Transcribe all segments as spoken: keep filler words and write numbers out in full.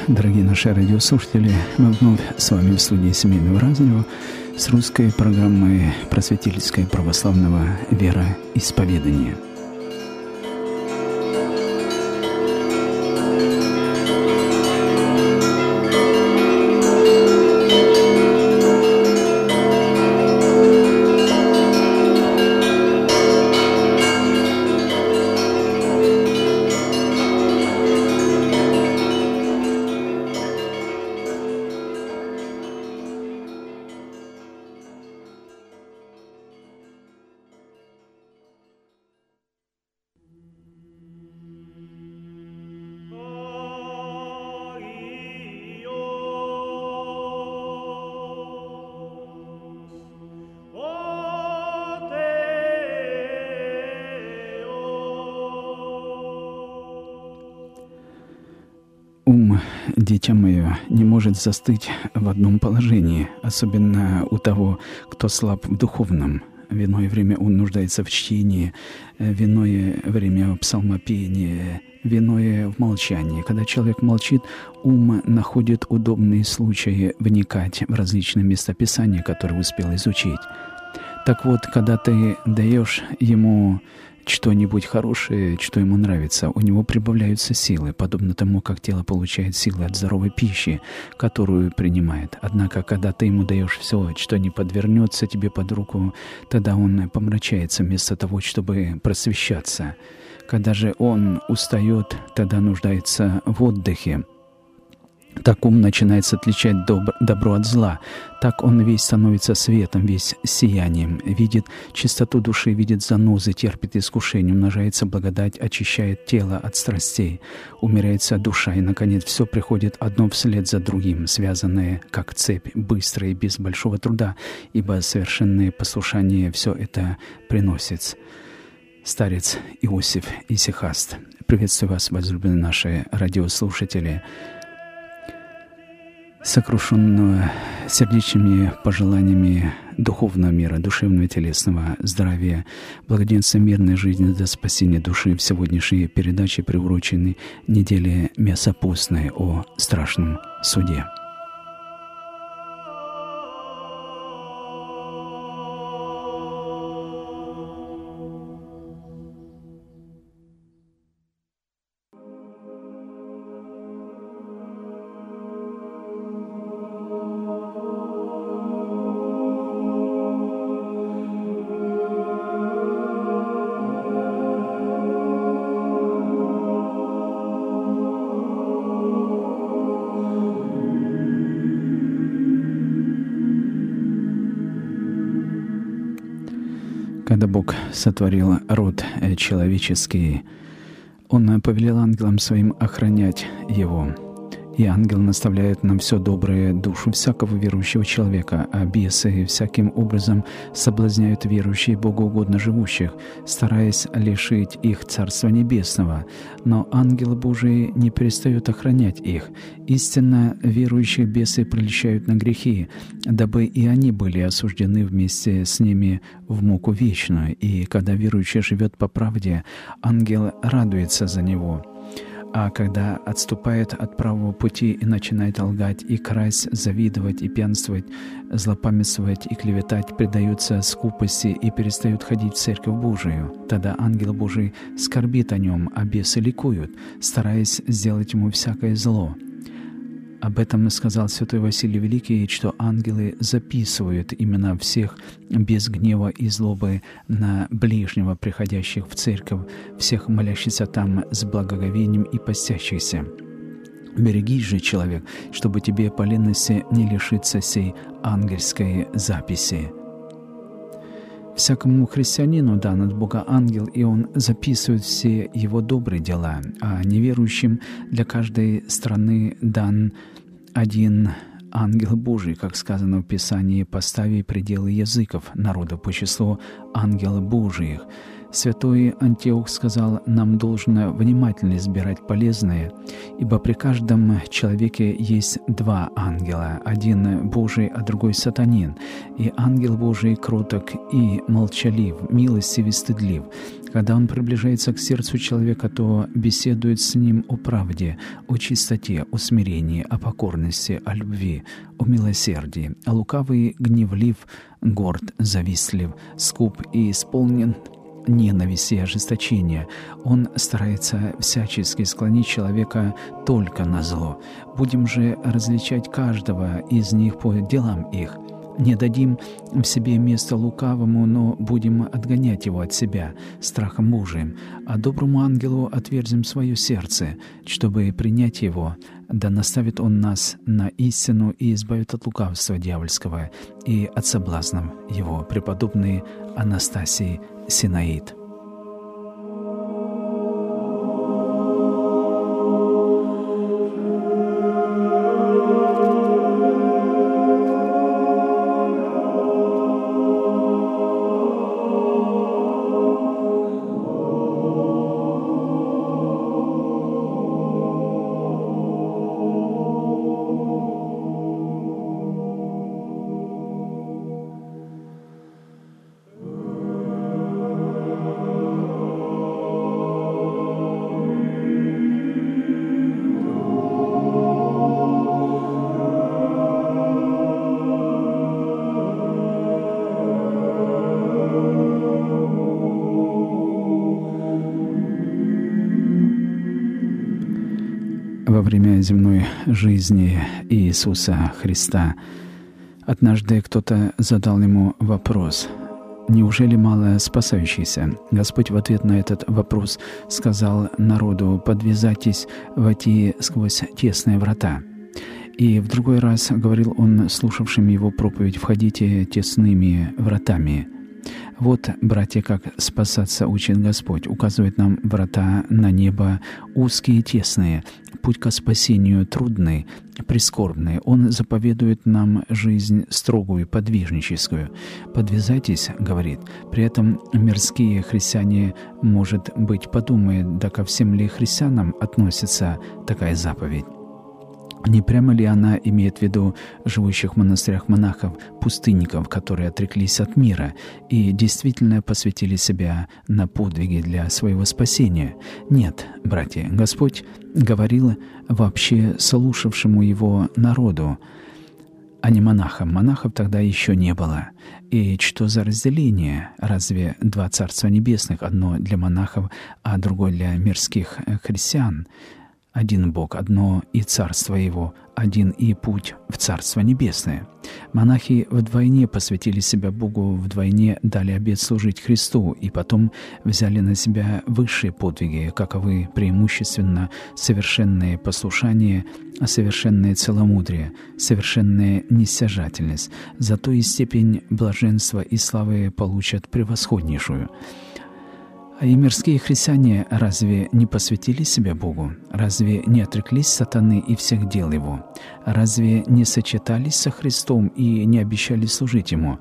дорогие наши радиослушатели. Мы вновь с вами в студии Семейного радио с русской программой просветительской православного вероисповедания. Ум, дитя мое, не может застыть в одном положении, особенно у того, кто слаб в духовном. В иное время он нуждается в чтении, в иное время в псалмопении, в иное в молчании. Когда человек молчит, ум находит удобные случаи вникать в различные местописания, которые успел изучить. Так вот, когда ты даешь ему что-нибудь хорошее, что ему нравится, у него прибавляются силы, подобно тому, как тело получает силы от здоровой пищи, которую принимает. Однако, когда ты ему даешь все, что не подвернется тебе под руку, тогда он помрачается вместо того, чтобы просвещаться. Когда же он устает, тогда нуждается в отдыхе. Так ум начинает отличать добро, добро от зла. Так он весь становится светом, весь сиянием, видит чистоту души, видит занозы, терпит искушение, умножается благодать, очищает тело от страстей, умирается душа, и, наконец, все приходит одно вслед за другим, связанное, как цепь, быстро и без большого труда, ибо совершенное послушание все это приносит. Старец Иосиф Исихаст. Приветствую вас, возлюбленные наши радиослушатели. Сокрушенного сердечными пожеланиями духовного мира, душевного и телесного здравия, благоденствия, мирной жизни до спасения души в сегодняшней передаче, приуроченной неделе Мясопустной о страшном суде. Когда Бог сотворил род человеческий, Он повелел ангелам своим охранять его. И ангел наставляет нам все доброе душу всякого верующего человека, а бесы всяким образом соблазняют верующих, богоугодно живущих, стараясь лишить их Царства Небесного. Но ангелы Божии не перестают охранять их. Истинно верующих бесы прельщают на грехи, дабы и они были осуждены вместе с ними в муку вечную. И когда верующий живет по правде, ангел радуется за него. А когда отступает от правого пути и начинает лгать, и красть, завидовать, и пьянствовать, злопамятствовать и клеветать, предаются скупости и перестают ходить в Церковь Божию, тогда ангел Божий скорбит о нем, а бесы ликуют, стараясь сделать ему всякое зло. Об этом сказал святой Василий Великий, что ангелы записывают имена всех без гнева и злобы на ближнего, приходящих в церковь, всех молящихся там с благоговением и постящихся. Берегись же, человек, чтобы тебе по ленности не лишиться сей ангельской записи. Всякому христианину дан от Бога ангел, и он записывает все его добрые дела, а неверующим для каждой страны дан один ангел Божий, как сказано в Писании: «Постави пределы языков народов по числу ангелов Божиих». Святой Антиох сказал: «Нам должно внимательно избирать полезное, ибо при каждом человеке есть два ангела, один Божий, а другой сатанин, и ангел Божий кроток и молчалив, милостив и стыдлив. Когда он приближается к сердцу человека, то беседует с ним о правде, о чистоте, о смирении, о покорности, о любви, о милосердии. А лукавый гневлив, горд, завистлив, скуп и исполнен ненависти и ожесточения. Он старается всячески склонить человека только на зло. Будем же различать каждого из них по делам их. Не дадим в себе место лукавому, но будем отгонять его от себя страхом Божиим, а доброму ангелу отверзим свое сердце, чтобы принять его, да наставит он нас на истину и избавит от лукавства дьявольского и от соблазнов его». Преподобный Анастасий Синаид. Во время земной жизни Иисуса Христа однажды кто-то задал ему вопрос: «Неужели мало спасающихся?» Господь в ответ на этот вопрос сказал народу: «Подвязайтесь войти сквозь тесные врата». И в другой раз говорил он слушавшим его проповедь: «Входите тесными вратами». Вот, братья, как спасаться учит Господь. Указывает нам врата на небо узкие и тесные. Путь ко спасению трудный, прискорбный. Он заповедует нам жизнь строгую, подвижническую. «Подвязайтесь», — говорит. При этом мирские христиане, может быть, подумают: да ко всем ли христианам относится такая заповедь? Не прямо ли она имеет в виду живущих в монастырях монахов, пустынников, которые отреклись от мира и действительно посвятили себя на подвиги для своего спасения? Нет, братья, Господь говорил вообще слушавшему Его народу, а не монахам. Монахов тогда еще не было. И что за разделение? Разве два Царства Небесных, одно для монахов, а другое для мирских христиан? Один Бог, одно и Царство Его, один и путь в Царство Небесное. Монахи вдвойне посвятили себя Богу, вдвойне дали обет служить Христу, и потом взяли на себя высшие подвиги, каковы преимущественно совершенное послушание, совершенное целомудрие, совершенная нестяжательность. Зато и степень блаженства и славы получат превосходнейшую. А и мирские христиане разве не посвятили себя Богу? Разве не отреклись сатаны и всех дел его? Разве не сочетались со Христом и не обещали служить Ему?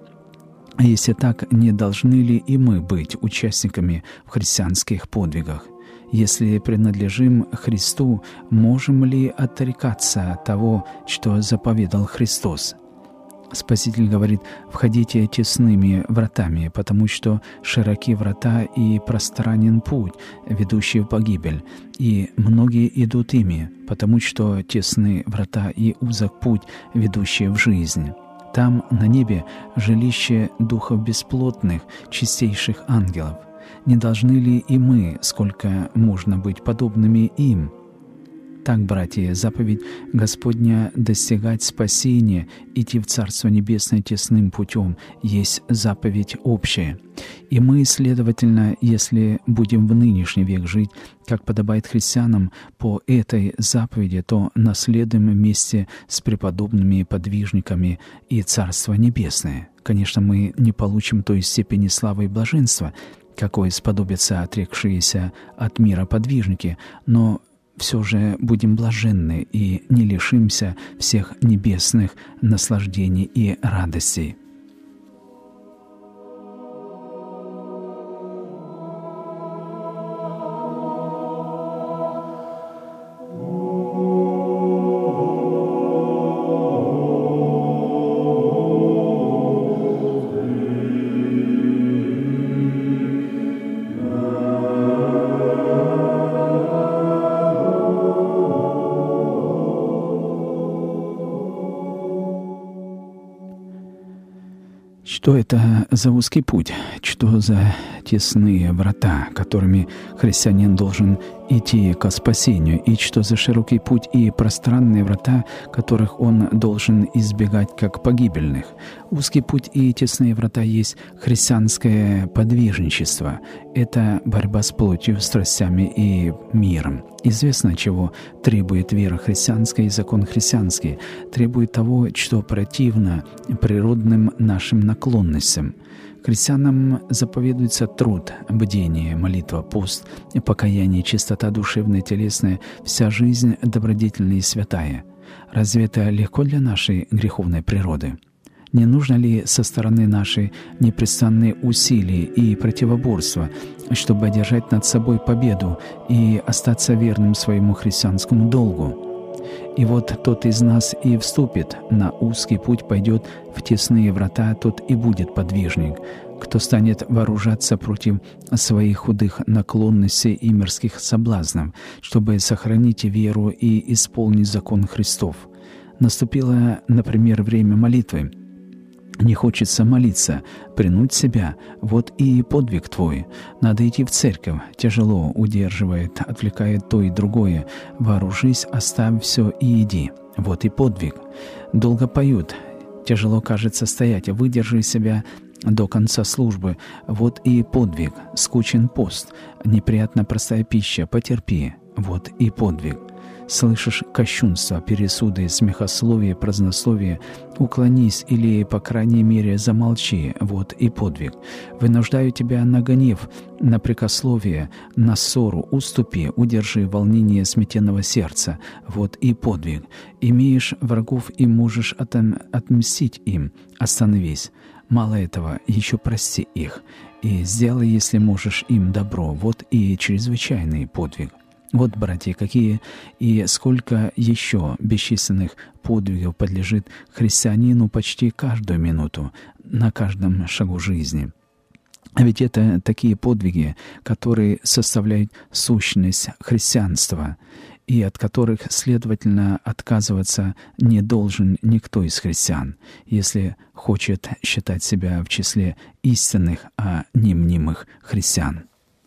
А если так, не должны ли и мы быть участниками в христианских подвигах? Если принадлежим Христу, можем ли отрекаться от того, что заповедал Христос? Спаситель говорит: «Входите тесными вратами, потому что широки врата и пространен путь, ведущий в погибель, и многие идут ими, потому что тесны врата и узок путь, ведущий в жизнь». Там, на небе, жилище духов бесплотных, чистейших ангелов. Не должны ли и мы, сколько можно быть подобными им? Так, братья, заповедь Господня достигать спасения, идти в Царство Небесное тесным путем, есть заповедь общая. И мы, следовательно, если будем в нынешний век жить, как подобает христианам, по этой заповеди, то наследуем вместе с преподобными подвижниками и Царство Небесное. Конечно, мы не получим той степени славы и блаженства, какой сподобятся отрекшиеся от мира подвижники, но все же будем блаженны и не лишимся всех небесных наслаждений и радостей. Что это за узкий путь? Что за тесные врата, которыми христианин должен идти ко спасению? И что за широкий путь и пространные врата, которых он должен избегать как погибельных? Узкий путь и тесные врата есть христианское подвижничество. Это борьба с плотью, страстями и миром. Известно, чего требует вера христианская и закон христианский. Требует того, что противно природным нашим наклонностям. Христианам заповедуется труд, бдение, молитва, пост, покаяние, чистота душевная, телесная, вся жизнь добродетельная и святая. Разве это легко для нашей греховной природы? Не нужно ли со стороны нашей непрестанные усилия и противоборства, чтобы одержать над собой победу и остаться верным своему христианскому долгу? И вот тот из нас и вступит на узкий путь, пойдет в тесные врата, тот и будет подвижник, кто станет вооружаться против своих худых наклонностей и мирских соблазнов, чтобы сохранить веру и исполнить закон Христов. Наступило, например, время молитвы. Не хочется молиться, принуть себя, вот и подвиг твой. Надо идти в церковь, тяжело, удерживает, отвлекает то и другое. Вооружись, оставь все и иди, вот и подвиг. Долго поют, тяжело кажется стоять, выдержи себя до конца службы, вот и подвиг. Скучен пост, неприятна простая пища, потерпи, вот и подвиг. Слышишь кощунство, пересуды, смехословие, празднословие, уклонись или, по крайней мере, замолчи, вот и подвиг. Вынуждаю тебя на гнев, на прикословие, на ссору, уступи, удержи волнение сметенного сердца, вот и подвиг. Имеешь врагов и можешь отом- отмстить им, остановись. Мало этого, еще прости их, и сделай, если можешь, им добро, вот и чрезвычайный подвиг. Вот, братья, какие и сколько еще бесчисленных подвигов подлежит христианину почти каждую минуту, на каждом шагу жизни. А ведь это такие подвиги, которые составляют сущность христианства, и от которых, следовательно, отказываться не должен никто из христиан, если хочет считать себя в числе истинных, а не мнимых христиан.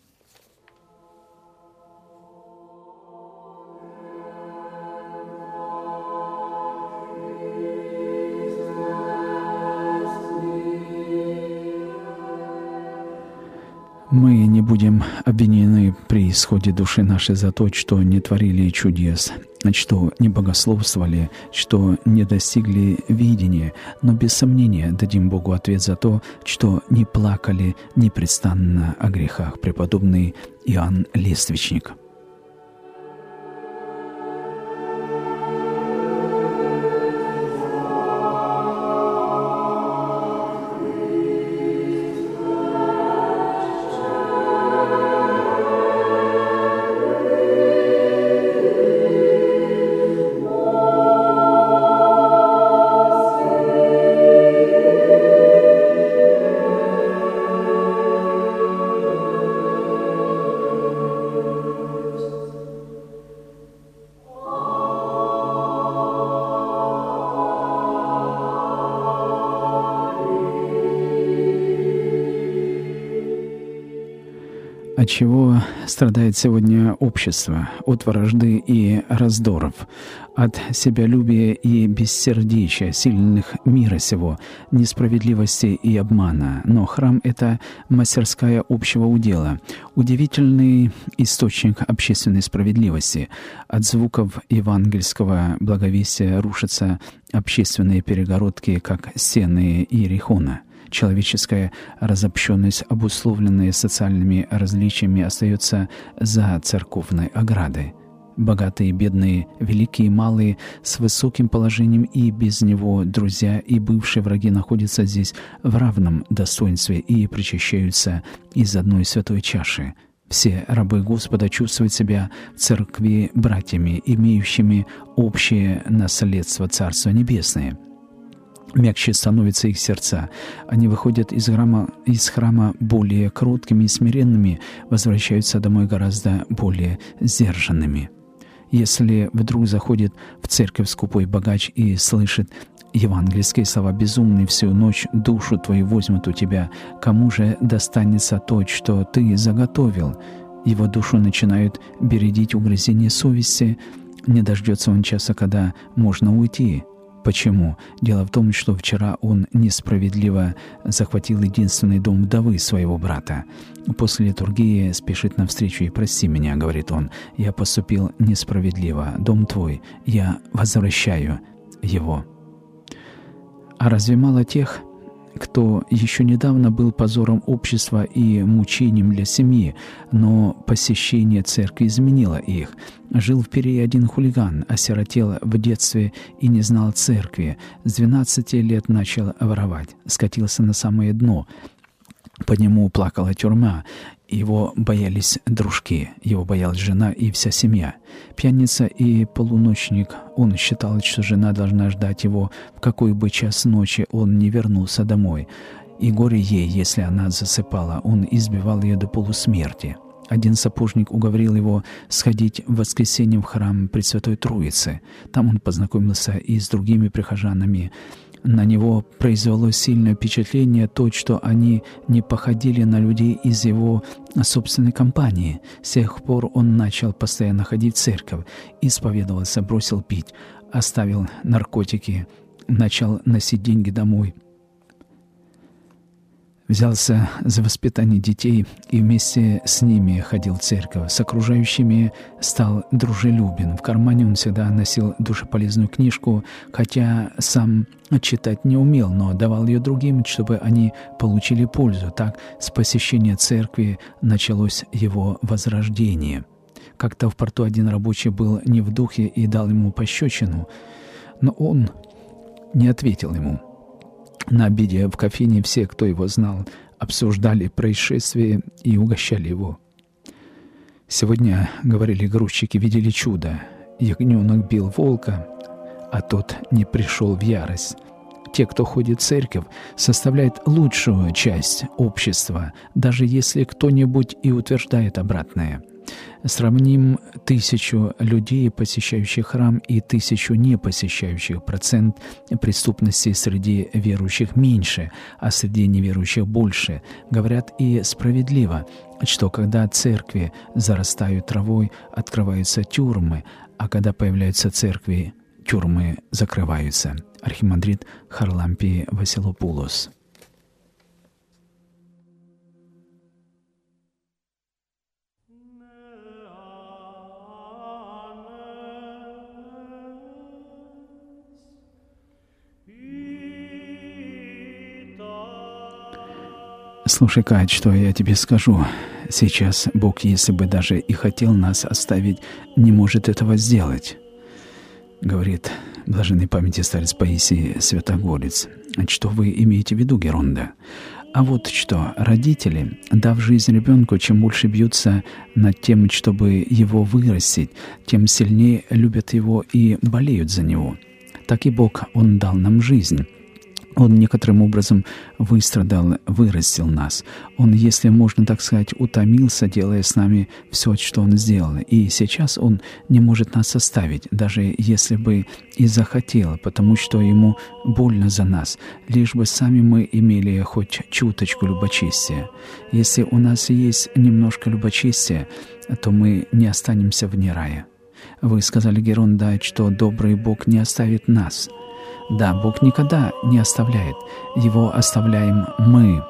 Мы не будем обвинены при исходе души нашей за то, что не творили чудес, что не богословствовали, что не достигли видения, но без сомнения дадим Богу ответ за то, что не плакали непрестанно о грехах. Преподобный Иоанн Лествичник. От чего страдает сегодня общество? От вражды и раздоров, от себялюбия и бессердечия, сильных мира сего, несправедливости и обмана. Но храм — это мастерская общего удела, удивительный источник общественной справедливости. От звуков евангельского благовестия рушатся общественные перегородки, как стены Иерихона. Человеческая разобщенность, обусловленная социальными различиями, остается за церковной оградой. Богатые, бедные, великие, малые, с высоким положением и без него друзья и бывшие враги находятся здесь в равном достоинстве и причащаются из одной святой чаши. Все рабы Господа чувствуют себя в церкви братьями, имеющими общее наследство Царства Небесное. Мягче становятся их сердца. Они выходят из храма, из храма более кроткими и смиренными, возвращаются домой гораздо более сдержанными. Если вдруг заходит в церковь скупой богач и слышит евангельские слова: «Безумный, всю ночь душу твою возьмут у тебя. Кому же достанется то, что ты заготовил?» Его душу начинают бередить угрызения совести. Не дождется он часа, когда можно уйти. Почему? Дело в том, что вчера он несправедливо захватил единственный дом вдовы своего брата. После литургии спешит навстречу: «И прости меня, — говорит он, — я поступил несправедливо. Дом твой, я возвращаю его». А разве мало тех, кто еще недавно был позором общества и мучением для семьи, но посещение церкви изменило их? Жил в Перее один хулиган, осиротел в детстве и не знал церкви. С двенадцати лет начал воровать, скатился на самое дно. По нему плакала тюрьма. Его боялись дружки, его боялась жена и вся семья. Пьяница и полуночник, он считал, что жена должна ждать его, в какой бы час ночи он не вернулся домой. И горе ей, если она засыпала, он избивал ее до полусмерти. Один сапожник уговорил его сходить в воскресенье в храм Пресвятой Троицы. Там он познакомился и с другими прихожанами. На него произвело сильное впечатление то, что они не походили на людей из его собственной компании. С тех пор он начал постоянно ходить в церковь, исповедовался, бросил пить, оставил наркотики, начал носить деньги домой. Взялся за воспитание детей и вместе с ними ходил в церковь. С окружающими стал дружелюбен. В кармане он всегда носил душеполезную книжку, хотя сам читать не умел, но давал ее другим, чтобы они получили пользу. Так с посещения церкви началось его возрождение. Как-то в порту один рабочий был не в духе и дал ему пощечину, но он не ответил ему. На обеде в кофейне все, кто его знал, обсуждали происшествие и угощали его. Сегодня, говорили грузчики, видели чудо. Ягненок бил волка, а тот не пришел в ярость. Те, кто ходит в церковь, составляют лучшую часть общества, даже если кто-нибудь и утверждает обратное. Сравним тысячу людей, посещающих храм, и тысячу не посещающих. Процент преступности среди верующих меньше, а среди неверующих больше. Говорят и справедливо, что когда церкви зарастают травой, открываются тюрьмы, а когда появляются церкви, тюрьмы закрываются. Архимандрит Харлампий Василопулос. Слушай, Кать, что я тебе скажу. Сейчас Бог, если бы даже и хотел нас оставить, не может этого сделать. Говорит блаженной памяти старец Паисий Святогорец. Что вы имеете в виду, Геронда? А вот что, родители, дав жизнь ребенку, чем больше бьются над тем, чтобы его вырастить, тем сильнее любят его и болеют за него. Так и Бог, Он дал нам жизнь. Он некоторым образом выстрадал, вырастил нас. Он, если можно так сказать, утомился, делая с нами все, что Он сделал. И сейчас Он не может нас оставить, даже если бы и захотел, потому что Ему больно за нас, лишь бы сами мы имели хоть чуточку любочестия. Если у нас есть немножко любочестия, то мы не останемся вне рая. Вы сказали, Геронда, что добрый Бог не оставит нас. Да, Бог никогда не оставляет. Его оставляем мы.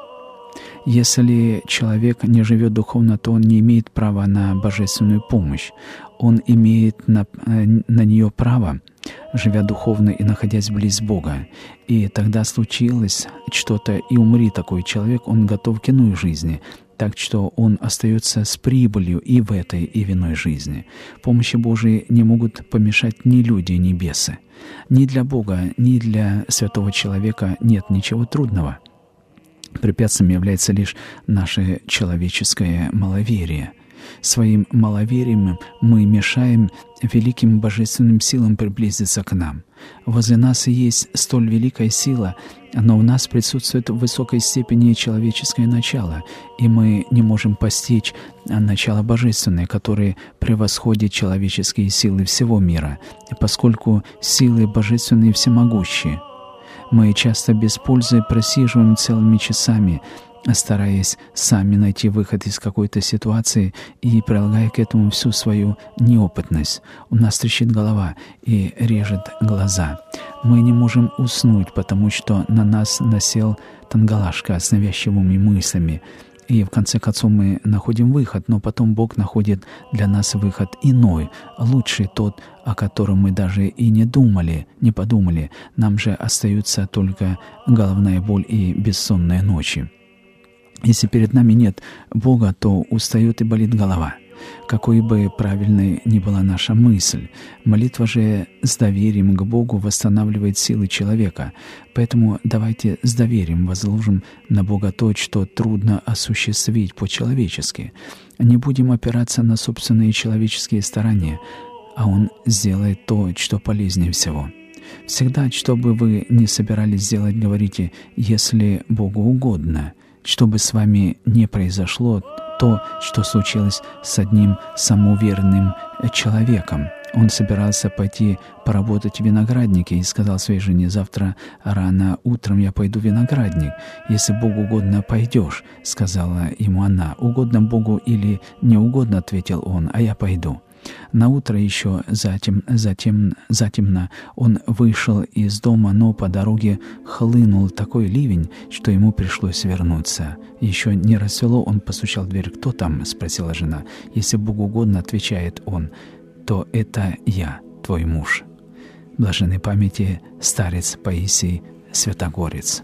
Если человек не живет духовно, то он не имеет права на божественную помощь. Он имеет на, на нее право, живя духовно и находясь близ Бога. И тогда случилось что-то, и умри такой человек, он готов к иной жизни. Так что он остается с прибылью и в этой, и в иной жизни. Помощи Божией не могут помешать ни люди, ни бесы. Ни для Бога, ни для святого человека нет ничего трудного. Препятствием является лишь наше человеческое маловерие. Своим маловерием мы мешаем великим божественным силам приблизиться к нам. Возле нас есть столь великая сила, но в нас присутствует в высокой степени человеческое начало, и мы не можем постичь начало божественное, которое превосходит человеческие силы всего мира, поскольку силы божественные всемогущие. Мы часто без пользы просиживаем целыми часами, стараясь сами найти выход из какой-то ситуации и прилагая к этому всю свою неопытность. У нас трещит голова и режет глаза. Мы не можем уснуть, потому что на нас насел Тангалашка с навязчивыми мыслями. И в конце концов мы находим выход, но потом Бог находит для нас выход иной, лучший тот, о котором мы даже и не думали, не подумали. Нам же остаются только головная боль и бессонные ночи. Если перед нами нет Бога, то устает и болит голова. Какой бы правильной ни была наша мысль, молитва же с доверием к Богу восстанавливает силы человека. Поэтому давайте с доверием возложим на Бога то, что трудно осуществить по-человечески. Не будем опираться на собственные человеческие старания, а Он сделает то, что полезнее всего. Всегда, что бы вы ни собирались сделать, говорите: «Если Богу угодно». Что бы с вами ни произошло, то, что случилось с одним самоуверенным человеком. Он собирался пойти поработать в винограднике и сказал своей жене: «Завтра рано утром я пойду в виноградник. Если Богу угодно, пойдешь», — сказала ему она. «Угодно Богу или не угодно», — ответил он, — «а я пойду». На утро еще затем, затем, затемно он вышел из дома, но по дороге хлынул такой ливень, что ему пришлось вернуться. Еще не рассвело, он постучал в дверь. «Кто там?» — спросила жена. «Если Богу угодно», — отвечает он, — «то это я, твой муж». Блаженной памяти старец Паисий Святогорец.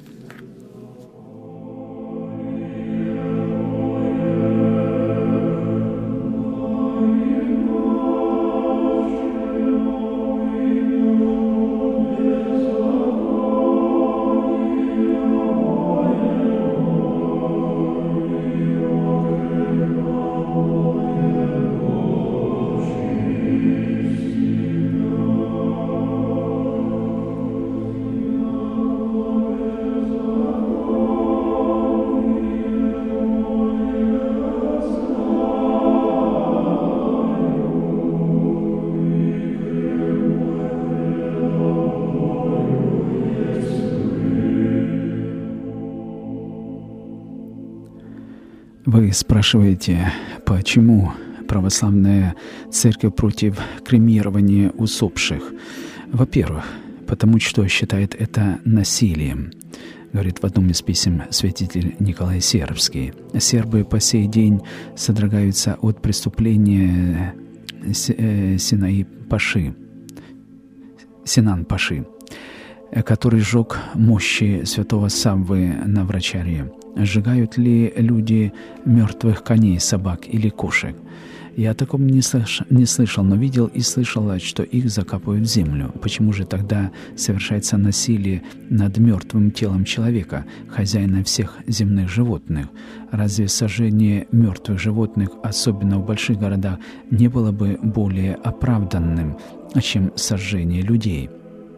Вы спрашиваете, почему православная церковь против кремирования усопших? Во-первых, потому что считает это насилием, говорит в одном из писем святитель Николай Сербский. Сербы по сей день содрогаются от преступления Синаи Паши, Синан Паши, который сжег мощи святого Саввы на Врачаре. Сжигают ли люди мертвых коней, собак или кошек? Я о таком не, слыш... не слышал, но видел и слышал, что их закапывают в землю. Почему же тогда совершается насилие над мертвым телом человека, хозяина всех земных животных? Разве сожжение мертвых животных, особенно в больших городах, не было бы более оправданным, чем сожжение людей?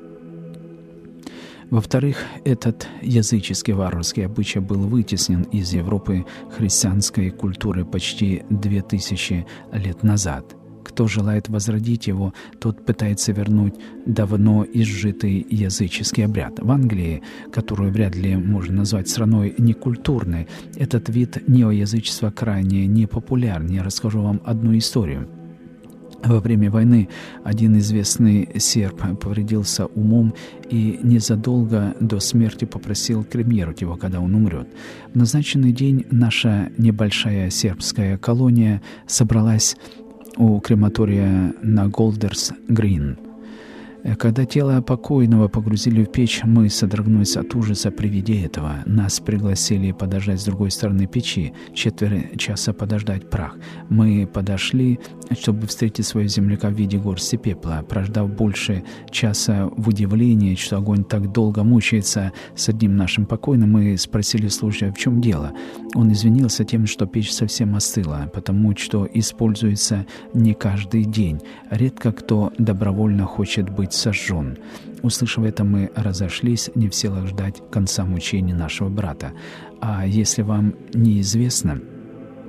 Во-вторых, этот языческий варварский обычай был вытеснен из Европы христианской культуры почти две тысячи лет назад. Кто желает возродить его, тот пытается вернуть давно изжитый языческий обряд. В Англии, которую вряд ли можно назвать страной некультурной, этот вид неоязычества крайне непопулярен. Я расскажу вам одну историю. Во время войны один известный серб повредился умом и незадолго до смерти попросил кремировать его, когда он умрет. В назначенный день наша небольшая сербская колония собралась у крематория на Голдерс-Грин. Когда тело покойного погрузили в печь, мы содрогнулись от ужаса при виде этого. Нас пригласили подождать с другой стороны печи, четверть часа подождать прах. Мы подошли, чтобы встретить своего земляка в виде горсти пепла. Прождав больше часа в удивлении, что огонь так долго мучается с одним нашим покойным, мы спросили служащего, в чем дело. Он извинился тем, что печь совсем остыла, потому что используется не каждый день. Редко кто добровольно хочет быть сожжен. Услышав это, мы разошлись, не в силах ждать конца мучений нашего брата. А если вам неизвестно,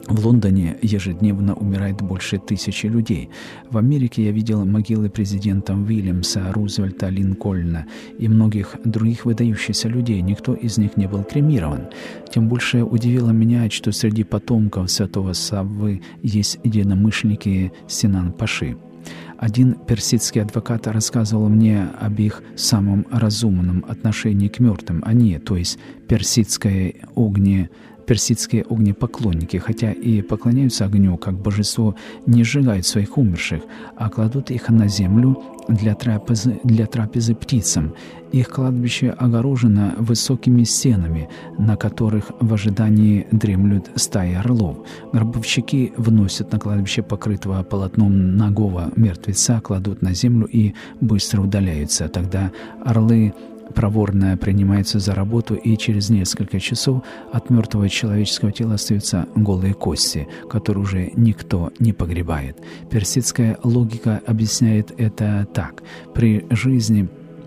В Лондоне ежедневно умирает больше тысячи людей. В Америке я видел могилы президентов Уильямса, Рузвельта, Линкольна и многих других выдающихся людей. Никто из них не был кремирован. Тем больше удивило меня, что среди потомков святого Саввы есть единомышленники Синан Паши. Один персидский адвокат рассказывал мне об их самом разумном отношении к мертвым. Они, то есть персидское огне, персидские огнепоклонники, хотя и поклоняются огню как божеству, не сжигают своих умерших, а кладут их на землю для трапезы, для трапезы птицам. Их кладбище огорожено высокими стенами, на которых в ожидании дремлют стаи орлов. Гробовщики вносят на кладбище покрытого полотном нагого мертвеца, кладут на землю и быстро удаляются. Тогда орлы проворно принимаются за работу, и через несколько часов от мертвого человеческого тела остаются голые кости, которые уже никто не погребает. Персидская логика объясняет это так. При жизни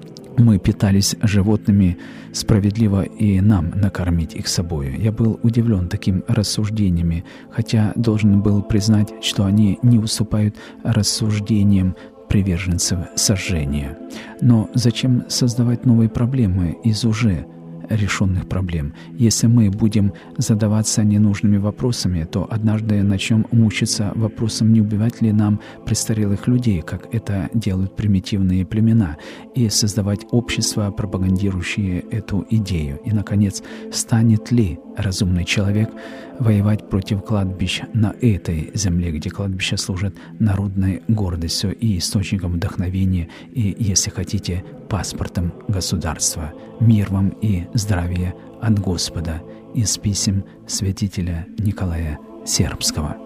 мы питались животными справедливо, и нам накормить их собою. Я был удивлен таким рассуждениями, хотя должен был признать, что они не уступают рассуждениям приверженцев сожжения. Но зачем создавать новые проблемы из уже решенных проблем? Если мы будем задаваться ненужными вопросами, то однажды начнем мучиться вопросом, не убивать ли нам престарелых людей, как это делают примитивные племена, и создавать общество, пропагандирующее эту идею. И, наконец, станет ли разумный человек воевать против кладбищ на этой земле, где кладбища служат народной гордостью и источником вдохновения, и, если хотите, паспортом государства. Мир вам и здравие от Господа. Из писем святителя Николая Сербского.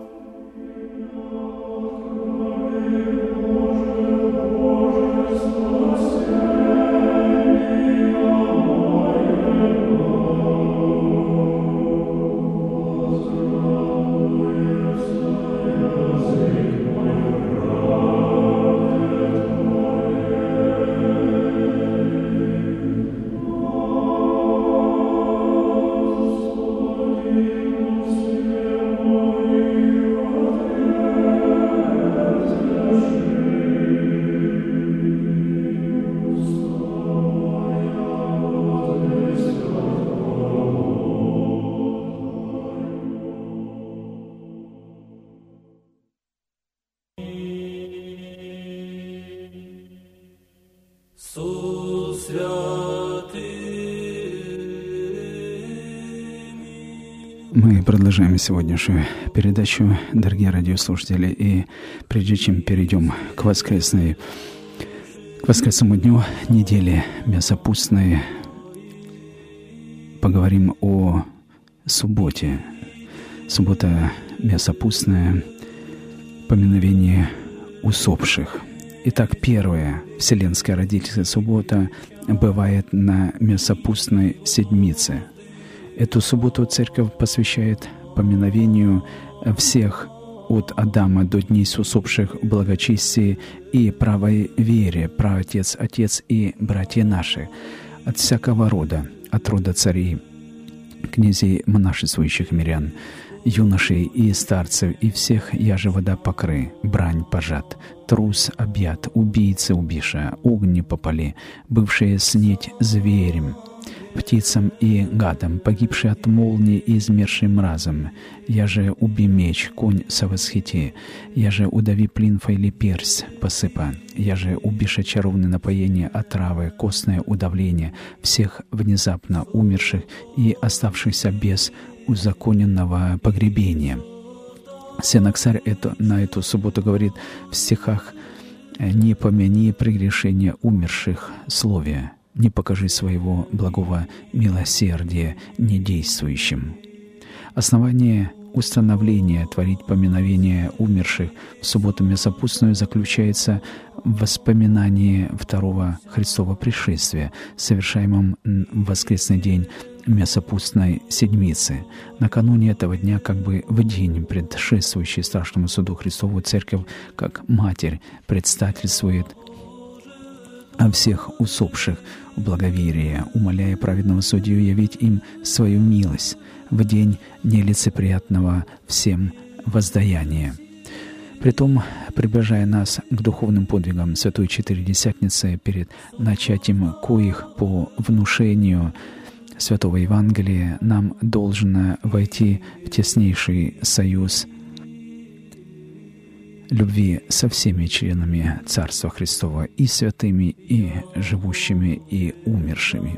Мы продолжаем сегодняшнюю передачу, дорогие радиослушатели, и прежде чем перейдем к воскресной, к воскресному дню недели мясопустной, поговорим о субботе. Суббота мясопустная, поминовение усопших. Итак, первая Вселенская родительская суббота бывает на мясопустной седмице. Эту субботу Церковь посвящает поминовению всех от Адама до дней усопших в благочестии и правой вере, праотец, отец и братья наши, от всякого рода, от рода царей, князей монашествующих мирян, юношей и старцев, и всех яже вода покры, брань пожат, трус объят, убийцы убиша, огни попали, бывшие снеть зверем, птицам и гадам, погибшие от молнии и измерший мразом, я же уби меч, конь совосхити, я же удави плинфа или персть посыпа, я же убиша чаровное напоение отравы, костное удавление всех внезапно умерших и оставшихся без узаконенного погребения. Сеноксарь это, на эту субботу говорит в стихах: «Не помяни прегрешения умерших слове, не покажи своего благого милосердия недействующим». Основание установления творить поминовение умерших в субботу мясопустную заключается в воспоминании второго Христова пришествия, совершаемом в воскресный день мясопустной седмицы. Накануне этого дня, как бы в день, предшествующий страшному суду Христову, Церковь, как Матерь, предстательствует о всех усопших в благоверии, умоляя праведного судью явить им свою милость в день нелицеприятного всем воздаяния. Притом, приближая нас к духовным подвигам Святой Четыредесятницы перед начатием коих по внушению Святого Евангелия, нам должно войти в теснейший союз любви со всеми членами Царства Христова, и святыми, и живущими, и умершими,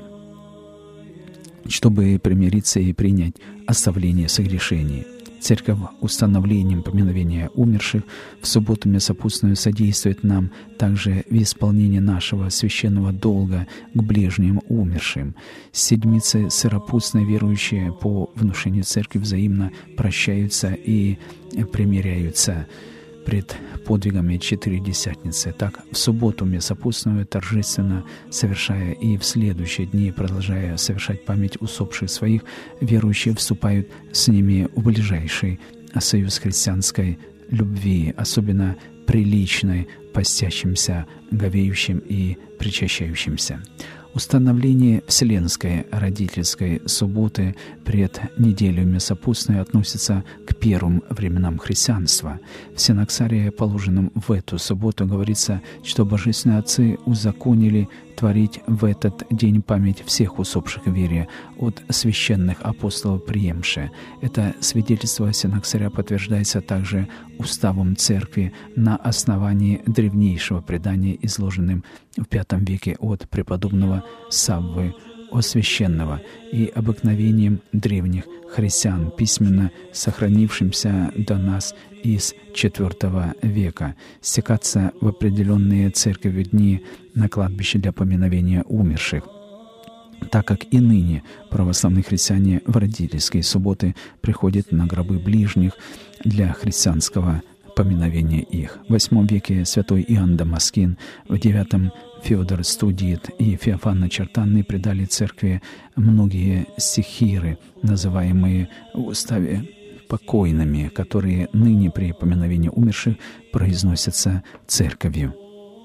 чтобы примириться и принять оставление согрешений. Церковь установлением поминовения умерших в субботу мясопустную содействует нам также в исполнении нашего священного долга к ближним умершим. Седмицы сыропустные верующие по внушению Церкви взаимно прощаются и примиряются пред подвигами Четыредесятницы. Так, в субботу мясопустную торжественно совершая и в следующие дни продолжая совершать память усопших своих, верующие вступают с ними в ближайший союз христианской любви, особенно приличной постящимся, говеющим и причащающимся. Установление Вселенской родительской субботы пред неделю мясопустной относится к первым временам христианства. В Синоксарии, положенном в эту субботу, говорится, что божественные отцы узаконили творить в этот день память всех усопших в вере, от священных апостолов приемши. Это свидетельство Синоксаря подтверждается также уставом Церкви на основании древнейшего предания, изложенным в пятом веке от преподобного Саввы Освященного, и обыкновением древних христиан, письменно сохранившимся до нас из четвертого века, стекаться в определенные церковью дни на кладбище для поминовения умерших, так как и ныне православные христиане в родительские субботы приходят на гробы ближних для христианского поминовения их. В восьмом веке святой Иоанн Дамаскин, в девятом Феодор Студит и Феофан Начертанный придали церкви многие стихиры, называемые в уставе покойными, которые ныне при поминовении умерших произносятся церковью.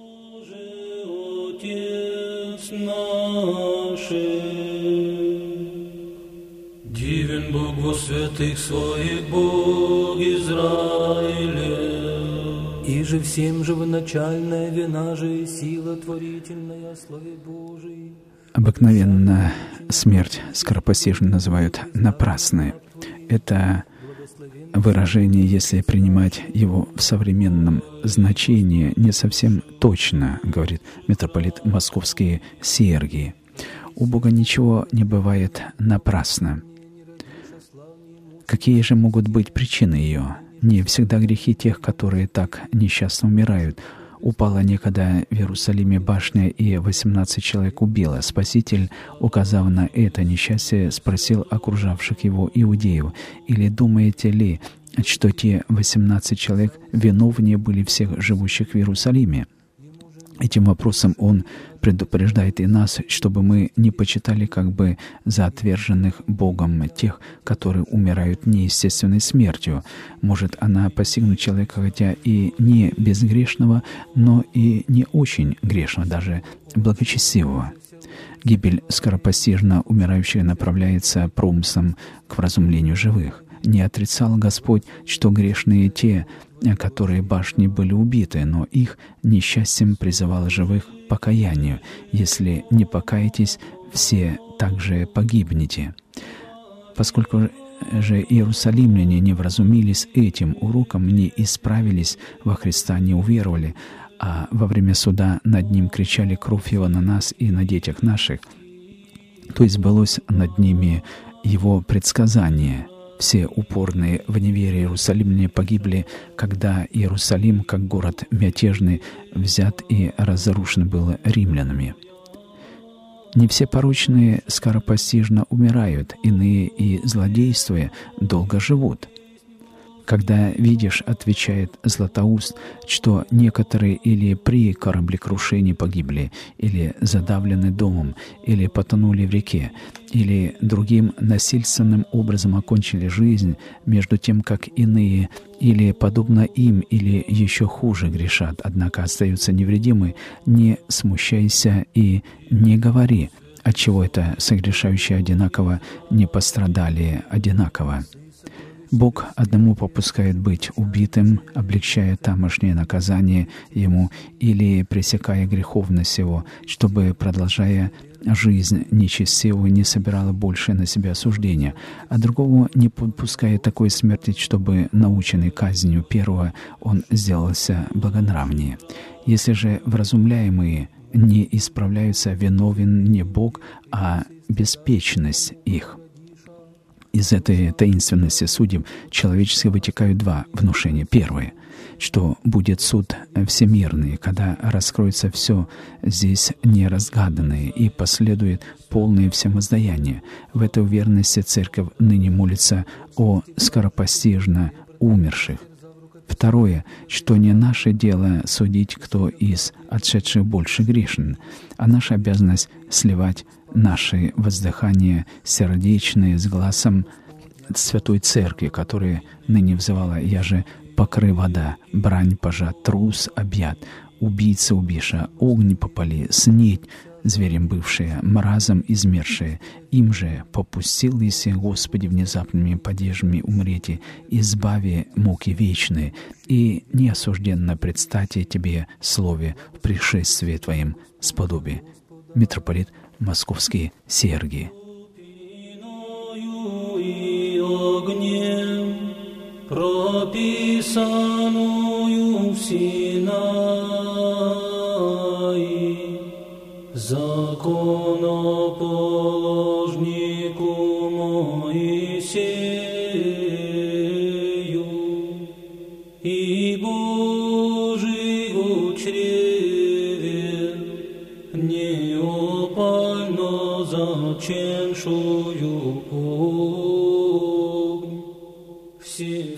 Дивен Бог во святых своих, Бог Израиля. И же всем живоначальная вина же, сила творительная, славе Божией. Обыкновенно смерть скоропостижно называют напрасной. Это выражение, если принимать его в современном значении, не совсем точно, говорит митрополит Московский Сергий. У Бога ничего не бывает напрасно. Какие же могут быть причины ее? Не всегда грехи тех, которые так несчастно умирают. Упала некогда в Иерусалиме башня, и восемнадцать человек убила. Спаситель, указав на это несчастье, спросил окружавших его иудеев: «Или думаете ли, что те восемнадцать человек виновнее были всех живущих в Иерусалиме?» Этим вопросом он предупреждает и нас, чтобы мы не почитали как бы за отверженных Богом тех, которые умирают неестественной смертью. Может она постигнуть человека, хотя и не безгрешного, но и не очень грешного, даже благочестивого. Гибель скоропостижно умирающих направляется промыслом к вразумлению живых. Не отрицал Господь, что грешные те, которые башни были убиты, но их несчастьем призывал живых к покаянию. Если не покаетесь, все также погибнете. Поскольку же иерусалимляне не вразумились этим уроком, не исправились во Христа, не уверовали, а во время суда над ним кричали: «Кровь его на нас и на детях наших», то есть сбылось над ними его предсказание. Все упорные в неверии иерусалимляне погибли, когда Иерусалим, как город мятежный, взят и разрушен был римлянами. Не все порочные скоропостижно умирают, иные и злодействуя долго живут. Когда видишь, отвечает Златоуст, что некоторые или при кораблекрушении погибли, или задавлены домом, или потонули в реке, или другим насильственным образом окончили жизнь, между тем, как иные, или подобно им, или еще хуже грешат, однако остаются невредимы, не смущайся и не говори, отчего это согрешающие одинаково не пострадали одинаково. Бог одному попускает быть убитым, облегчая тамошнее наказание ему или пресекая греховность его, чтобы, продолжая жизнь нечестивую, не собирала больше на себя осуждения, а другому не попуская такой смерти, чтобы, наученный казнью первого, он сделался благонравнее. Если же вразумляемые не исправляются, виновен не Бог, а беспечность их. Из этой таинственности судеб человеческих вытекают два внушения. Первое, что будет суд всемирный, когда раскроется все здесь неразгаданное и последует полное всемоздаяние. В этой уверенности Церковь ныне молится о скоропостижно умерших. Второе, что не наше дело судить, кто из отшедших больше грешен, а наша обязанность сливать наши воздыхания сердечные с глазом Святой Церкви, которая ныне взывала: «Я же покры вода, брань пожат, трус объят, убийца убиша, огонь попали, снедь зверем бывшие, мразом измершие, им же попустил Иси, Господи, внезапными падежами умрете, избави муки вечные, и неосужденно предстати Тебе слове в пришествии Твоем сподоби». Митрополит Московский Сергий. Прописанную в Синае, законоположнику Моисею, и Божию чреве неопально заченшую огонь. Все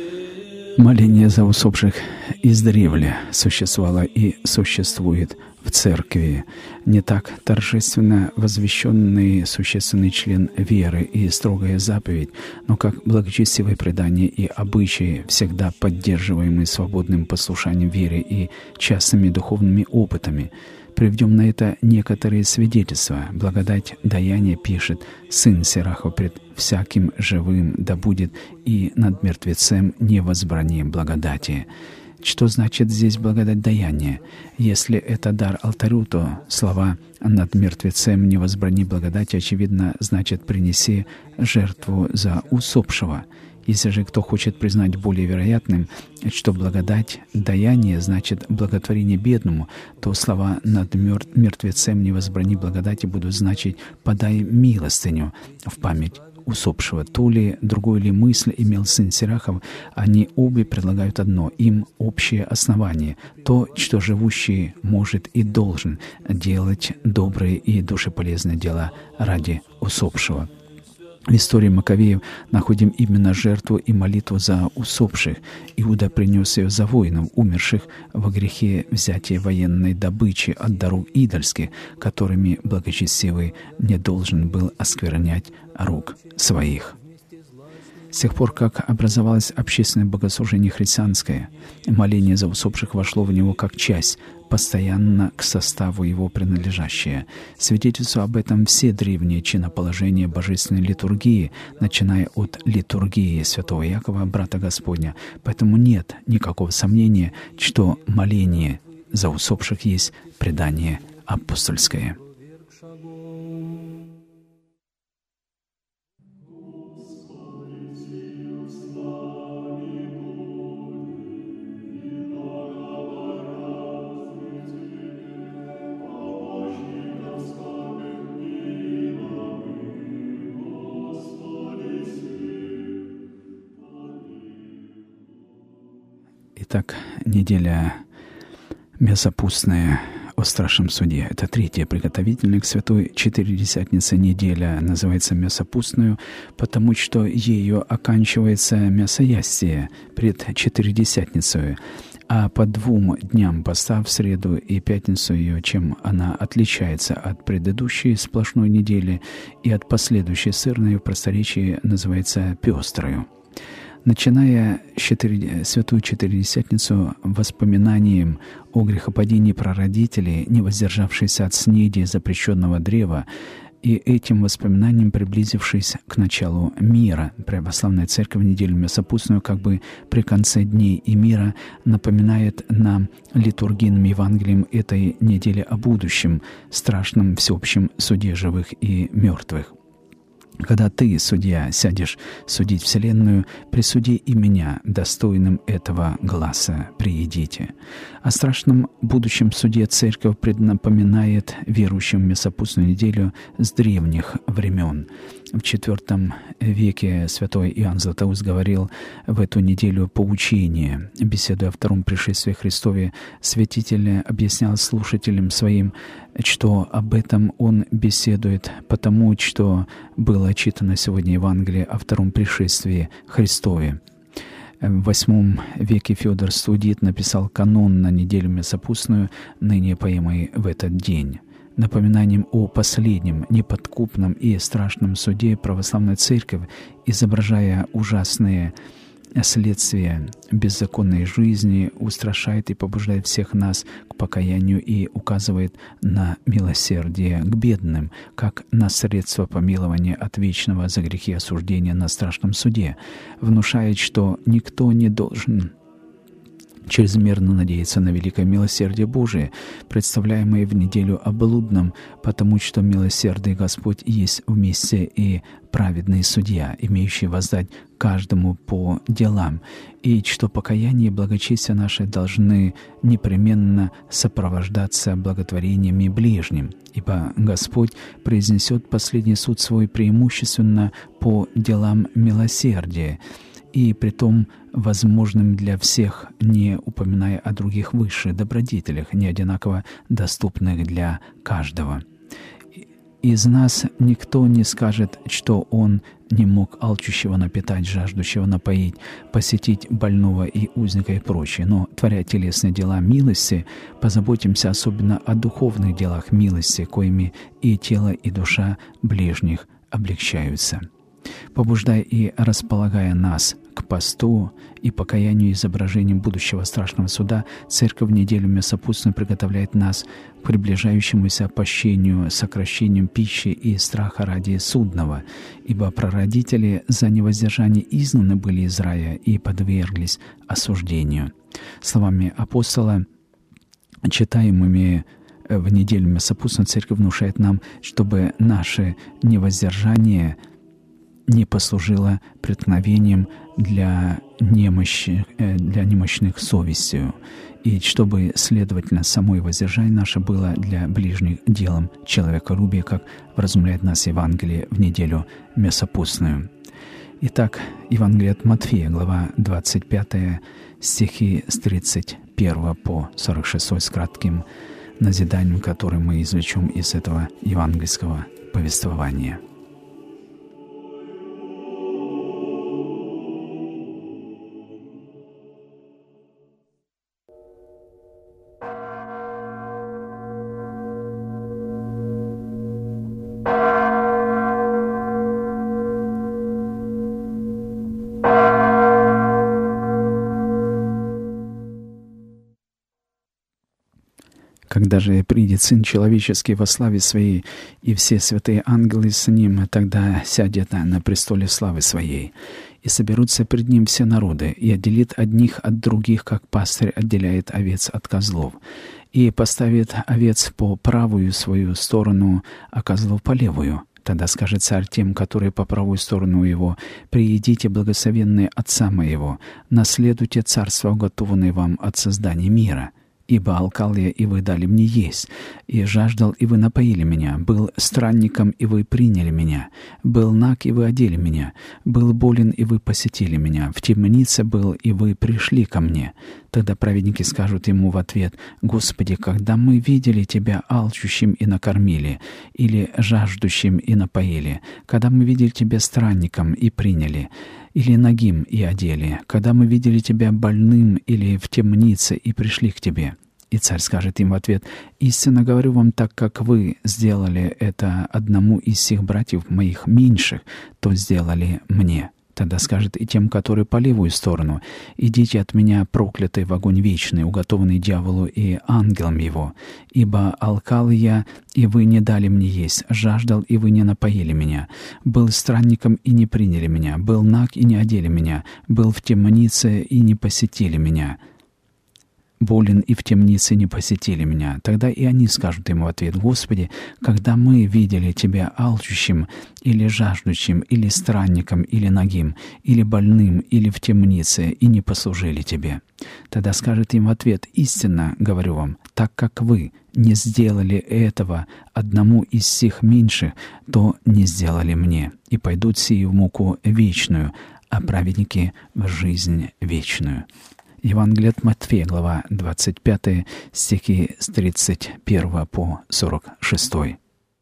Моление за усопших издревле существовало и существует в Церкви. Не так торжественно возвещенный существенный член веры и строгая заповедь, но как благочестивое предание и обычаи, всегда поддерживаемые свободным послушанием вере и частными духовными опытами. Приведем на это некоторые свидетельства. Благодать даяния, пишет сын Сирахов, пред всяким живым да будет, и над мертвецем не возбрани благодати. Что значит здесь благодать даяния? Если это дар алтарю, то слова «над мертвецем не возбрани благодати» очевидно значит «принеси жертву за усопшего». Если же кто хочет признать более вероятным, что благодать даяния значит благотворение бедному, то слова «над мертвецем не возбрани благодати» будут значить «подай милостыню в память усопшего». То ли другую ли мысль имел сын Сирахов, они обе предлагают одно, им общее основание, то, что живущий может и должен делать добрые и душеполезные дела ради усопшего. В истории Маковеев находим именно жертву и молитву за усопших. Иуда принес ее за воинов, умерших во грехе взятия военной добычи от дорог идольских, которыми благочестивый не должен был осквернять рук своих. С тех пор, как образовалось общественное богослужение христианское, моление за усопших вошло в него как часть, постоянно к составу его принадлежащее. Свидетельствуют об этом все древние чиноположения божественной литургии, начиная от литургии святого Якова, брата Господня. Поэтому нет никакого сомнения, что моление за усопших есть предание апостольское. Итак, неделя мясопустная о страшном суде. Это третья приготовительная к Святой Четыредесятнице неделя, называется мясопустную, потому что ею оканчивается мясоястие пред Четыредесятницей. А по двум дням поста, в среду и пятницу ее, чем она отличается от предыдущей сплошной недели и от последующей сырной, в просторечии называется пестрою. Начиная четыре, Святую Четыредесятницу воспоминанием о грехопадении прародителей, не воздержавшейся от снеди запрещенного древа, и этим воспоминанием, приблизившись к началу мира, Православная Церковь неделю мясопустную как бы при конце дней и мира напоминает нам литургийным Евангелием этой недели о будущем, страшном всеобщем суде живых и мертвых. Когда ты, судья, сядешь судить вселенную, присуди и меня, достойным этого гласа приидите. О страшном будущем суде Церковь преднапоминает верующим в мясопустную неделю с древних времен. В четвертом веке святой Иоанн Златоуст говорил в эту неделю поучение. Беседуя о втором пришествии Христове, святитель объяснял слушателям своим, что об этом он беседует потому, что было читано сегодня Евангелие о втором пришествии Христове. В восьмом веке Феодор Студит написал канон на неделю мясопустную, ныне поимый в этот день. Напоминанием о последнем, неподкупном и страшном суде православная Церковь, изображая ужасные следствия беззаконной жизни, устрашает и побуждает всех нас к покаянию и указывает на милосердие к бедным, как на средство помилования от вечного за грехи осуждения на страшном суде, внушает, что никто не должен чрезмерно надеяться на великое милосердие Божие, представляемое в неделю о блудном, потому что милосердный Господь есть вместе и праведный судья, имеющий воздать каждому по делам, и что покаяние и благочестие наши должны непременно сопровождаться благотворениями ближним, ибо Господь произнесет последний суд свой преимущественно по делам милосердия, и притом возможным для всех, не упоминая о других высших добродетелях, не одинаково доступных для каждого. Из нас никто не скажет, что он не мог алчущего напитать, жаждущего напоить, посетить больного и узника и прочее. Но, творя телесные дела милости, позаботимся особенно о духовных делах милости, коими и тело, и душа ближних облегчаются. Побуждая и располагая нас к посту и покаянию изображением будущего страшного суда, Церковь в неделю мясопустную приготовляет нас к приближающемуся пощению, сокращению пищи и страха ради судного, ибо прародители за невоздержание изгнаны были из рая и подверглись осуждению. Словами апостола, читаемыми в неделю мясопустную, Церковь внушает нам, чтобы наше невоздержание не послужило преткновением для, немощи, для немощных совестью, и чтобы, следовательно, само воздержание наше было для ближних делом человеколюбия, как вразумляет нас Евангелие в неделю мясопустную. Итак, Евангелие от Матфея, глава двадцать пятая, стихи с тридцать первого по сорок шестой, с кратким назиданием, которое мы извлечем из этого евангельского повествования. Когда же придет Сын Человеческий во славе Своей, и все святые ангелы с Ним, тогда сядет на престоле славы Своей, и соберутся пред Ним все народы, и отделит одних от других, как пастырь отделяет овец от козлов, и поставит овец по правую свою сторону, а козлов по левую. Тогда скажет царь тем, которые по правую сторону его: «Приидите, благословенные Отца Моего, наследуйте царство, уготованное вам от создания мира. Ибо алкал я, и вы дали мне есть, и жаждал, и вы напоили меня, был странником, и вы приняли меня, был наг, и вы одели меня, был болен, и вы посетили меня, в темнице был, и вы пришли ко мне». Тогда праведники скажут ему в ответ: «Господи, когда мы видели Тебя алчущим и накормили, или жаждущим и напоили, когда мы видели Тебя странником и приняли, или нагим и одели, когда мы видели Тебя больным или в темнице и пришли к Тебе». И царь скажет им в ответ: «Истинно говорю вам, так как вы сделали это одному из всех братьев моих меньших, то сделали мне». Тогда скажет и тем, которые по левую сторону: «Идите от меня, проклятый, в огонь вечный, уготованный дьяволу и ангелам его. Ибо алкал я, и вы не дали мне есть, жаждал, и вы не напоили меня, был странником, и не приняли меня, был наг, и не одели меня, был в темнице, и не посетили меня». Болен и в темнице не посетили меня. Тогда и они скажут ему в ответ: «Господи, когда мы видели Тебя алчущим, или жаждущим, или странником, или нагим, или больным, или в темнице, и не послужили Тебе». Тогда скажет им в ответ: «Истинно говорю вам, так как вы не сделали этого одному из всех меньших, то не сделали мне, и пойдут сии в муку вечную, а праведники в жизнь вечную». Евангелие от Матфея, глава двадцать пятая, стихи с тридцать первого по сорок шестой.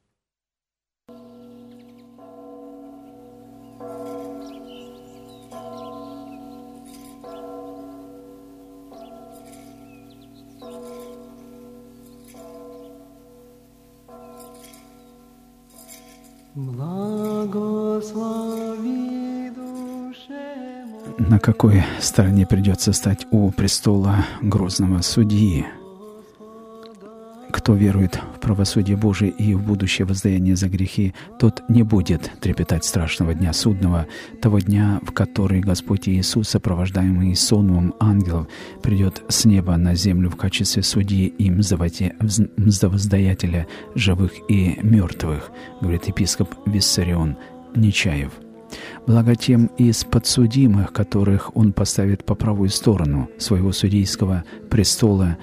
Благослови душе. На какой стороне придется стать у престола грозного судьи? Кто верует в правосудие Божие и в будущее воздаяние за грехи, тот не будет трепетать страшного дня судного, того дня, в который Господь Иисус, сопровождаемый сонмом ангелов, придет с неба на землю в качестве судьи и мздовоздаятеля живых и мертвых, говорит епископ Виссарион Нечаев. Благо тем из подсудимых, которых Он поставит по правую сторону своего судейского престола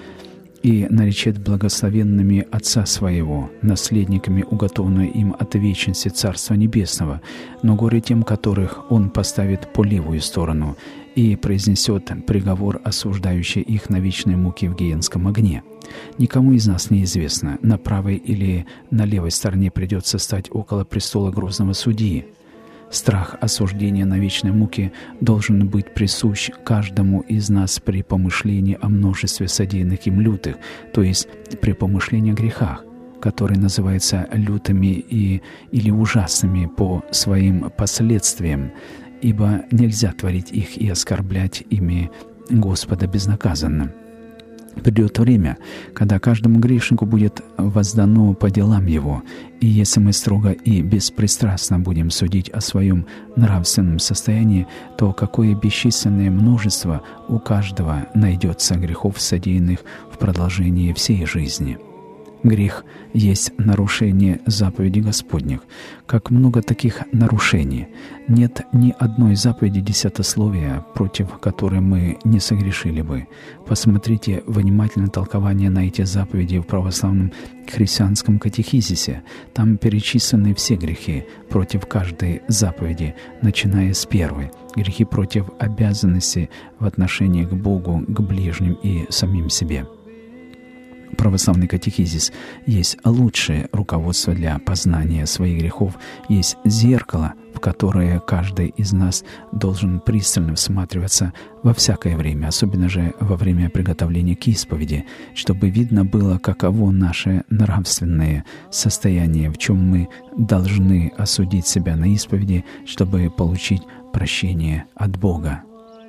и наречет благословенными Отца Своего, наследниками уготованного им от вечности Царства Небесного, но горе тем, которых Он поставит по левую сторону и произнесет приговор, осуждающий их на вечные муки в гиенском огне. Никому из нас неизвестно, на правой или на левой стороне придется стать около престола грозного судьи. Страх осуждения на вечной муке должен быть присущ каждому из нас при помышлении о множестве содеянных им лютых, то есть при помышлении о грехах, которые называются лютыми и, или ужасными по своим последствиям, ибо нельзя творить их и оскорблять ими Господа безнаказанно. Придет время, когда каждому грешнику будет воздано по делам его, и если мы строго и беспристрастно будем судить о своем нравственном состоянии, то какое бесчисленное множество у каждого найдется грехов, содеянных в продолжении всей жизни. Грех есть нарушение заповедей Господних. Как много таких нарушений! Нет ни одной заповеди десятословия, против которой мы не согрешили бы. Посмотрите внимательно толкование на эти заповеди в православном христианском катехизисе. Там перечислены все грехи против каждой заповеди, начиная с первой. Грехи против обязанности в отношении к Богу, к ближним и самим себе. Православный катехизис есть лучшее руководство для познания своих грехов, есть зеркало, в которое каждый из нас должен пристально всматриваться во всякое время, особенно же во время приготовления к исповеди, чтобы видно было, каково наше нравственное состояние, в чем мы должны осудить себя на исповеди, чтобы получить прощение от Бога.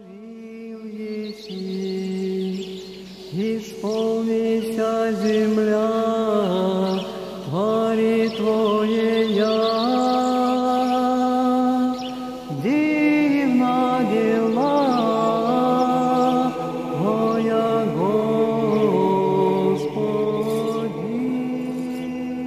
Исполнися земля, твори Твоя, дивна дела Твоя,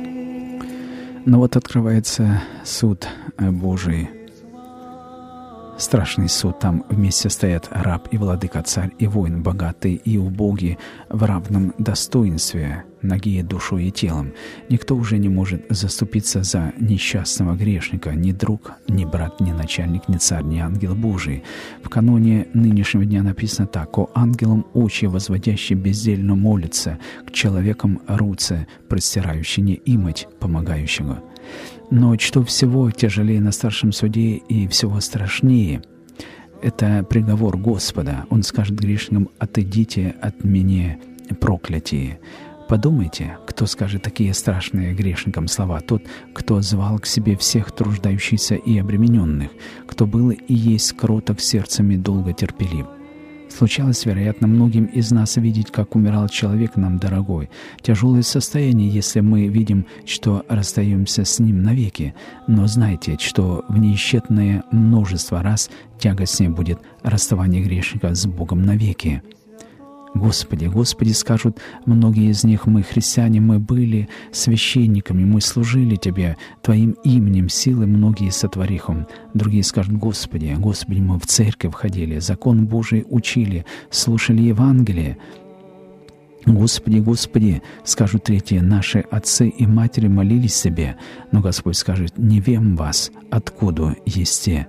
Господи. Но вот открывается суд Божий. страшный суд. Там вместе стоят раб и владыка, царь и воин, богатый и убогий в равном достоинстве, ноги душой и телом. Никто уже не может заступиться за несчастного грешника, ни друг, ни брат, ни начальник, ни царь, ни ангел Божий. В каноне нынешнего дня написано так: «О ангелам очи, возводящие бездельно молятся, к человекам руце, простирающие не имать помогающего». Но что всего тяжелее на старшем суде и всего страшнее — это приговор Господа. Он скажет грешникам: «Отойдите от меня, проклятие». Подумайте, кто скажет такие страшные грешникам слова: тот, кто звал к себе всех труждающихся и обремененных, кто был и есть кроток сердцем и долго терпелив. Случалось, вероятно, многим из нас видеть, как умирал человек нам дорогой. Тяжелое состояние, если мы видим, что расстаемся с ним навеки. Но знайте, что в неисчетное множество раз тягостнее будет расставание грешника с Богом навеки. «Господи, Господи», скажут многие из них: «Мы христиане, мы были священниками, мы служили Тебе, Твоим именем, силы многие сотворихом». Другие скажут: «Господи, Господи, мы в церковь ходили, закон Божий учили, слушали Евангелие». «Господи, Господи», скажут третьи: «Наши отцы и матери молились Тебе». Но Господь скажет: «Не вем вас, откуда есте,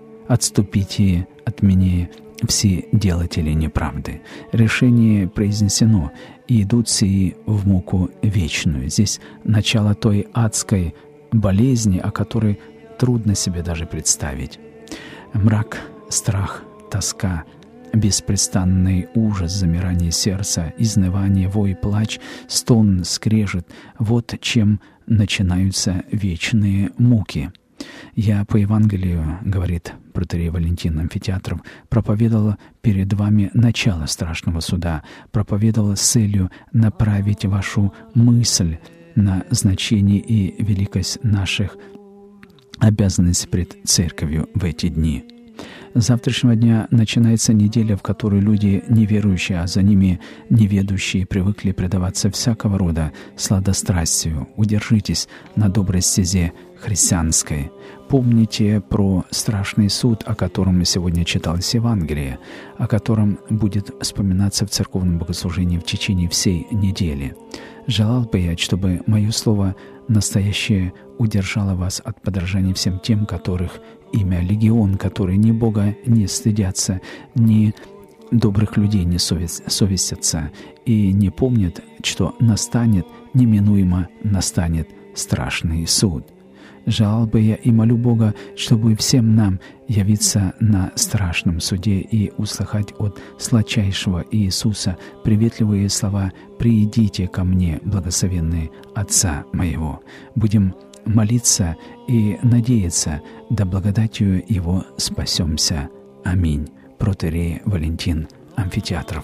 отступите от меня, все делатели неправды». Решение произнесено, и идут сии в муку вечную. Здесь начало той адской болезни, о которой трудно себе даже представить. Мрак, страх, тоска, беспрестанный ужас, замирание сердца, изнывание, вой, плач, стон, скрежет — вот чем начинаются вечные муки. «Я по Евангелию, — говорит протоиерей Валентин Амфитеатров, — проповедовала перед вами начало страшного суда, проповедовала с целью направить вашу мысль на значение и великость наших обязанностей пред Церковью в эти дни». С завтрашнего дня начинается неделя, в которой люди неверующие, а за ними неведущие, привыкли предаваться всякого рода сладострастию. Удержитесь на доброй стезе христианской. Помните про страшный суд, о котором сегодня читалось Евангелие, о котором будет вспоминаться в церковном богослужении в течение всей недели. Желал бы я, чтобы мое слово настоящее удержало вас от подражания всем тем, которых имя легион, которые ни Бога не стыдятся, ни добрых людей не совестятся и не помнят, что настанет, неминуемо настанет страшный суд. Желал бы я и молю Бога, чтобы всем нам явиться на страшном суде и услыхать от сладчайшего Иисуса приветливые слова: «Приидите ко мне, благословенные Отца моего». Будем молиться и надеяться, да благодатью Его спасемся. Аминь. Протоиерей Валентин Амфитеатров.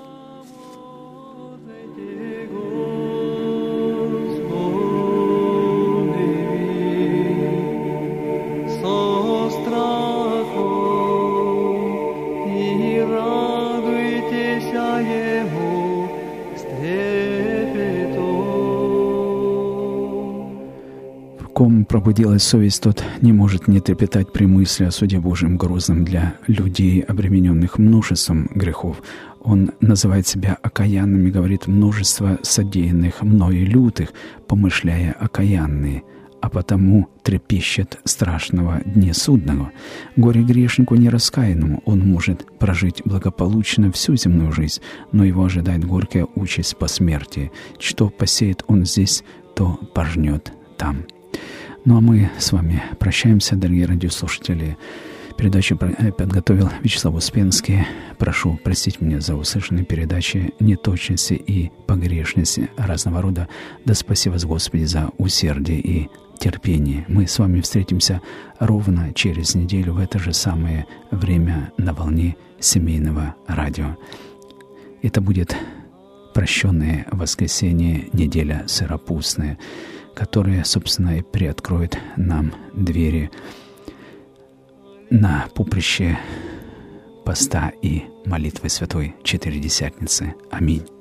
Ком пробудилась совесть, тот не может не трепетать при мысли о суде Божьем грозном для людей, обремененных множеством грехов. Он называет себя окаянным и говорит: «Множество содеянных мною лютых, помышляя окаянные, а потому трепещет страшного дне судного». Горе грешнику нераскаянному, он может прожить благополучно всю земную жизнь, но его ожидает горькая участь по смерти. Что посеет он здесь, то пожнет там. Ну а мы с вами прощаемся, дорогие радиослушатели. Передачу подготовил Вячеслав Успенский. Прошу простить меня за услышанные передачи, неточности и погрешности разного рода. Да спаси вас, Господи, за усердие и терпение. Мы с вами встретимся ровно через неделю в это же самое время на волне семейного радио. Это будет прощенное воскресенье, неделя сыропустная, которая, собственно, и приоткроет нам двери на поприще поста и молитвы Святой Четыредесятницы. Аминь.